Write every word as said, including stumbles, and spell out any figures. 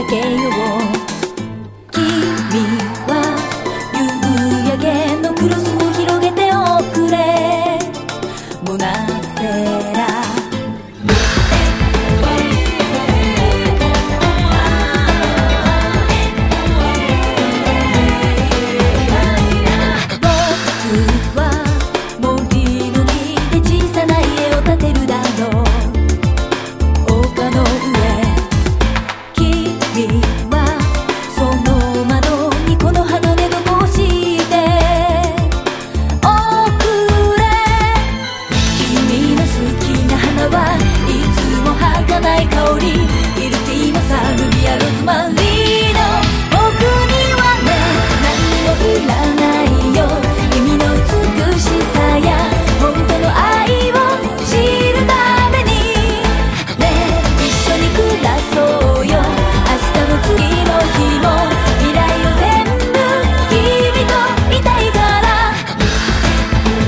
けよう。君は夕焼けのクロスを広げておくれ。モナセラいつも儚い香り、イルティモサルビアロズマン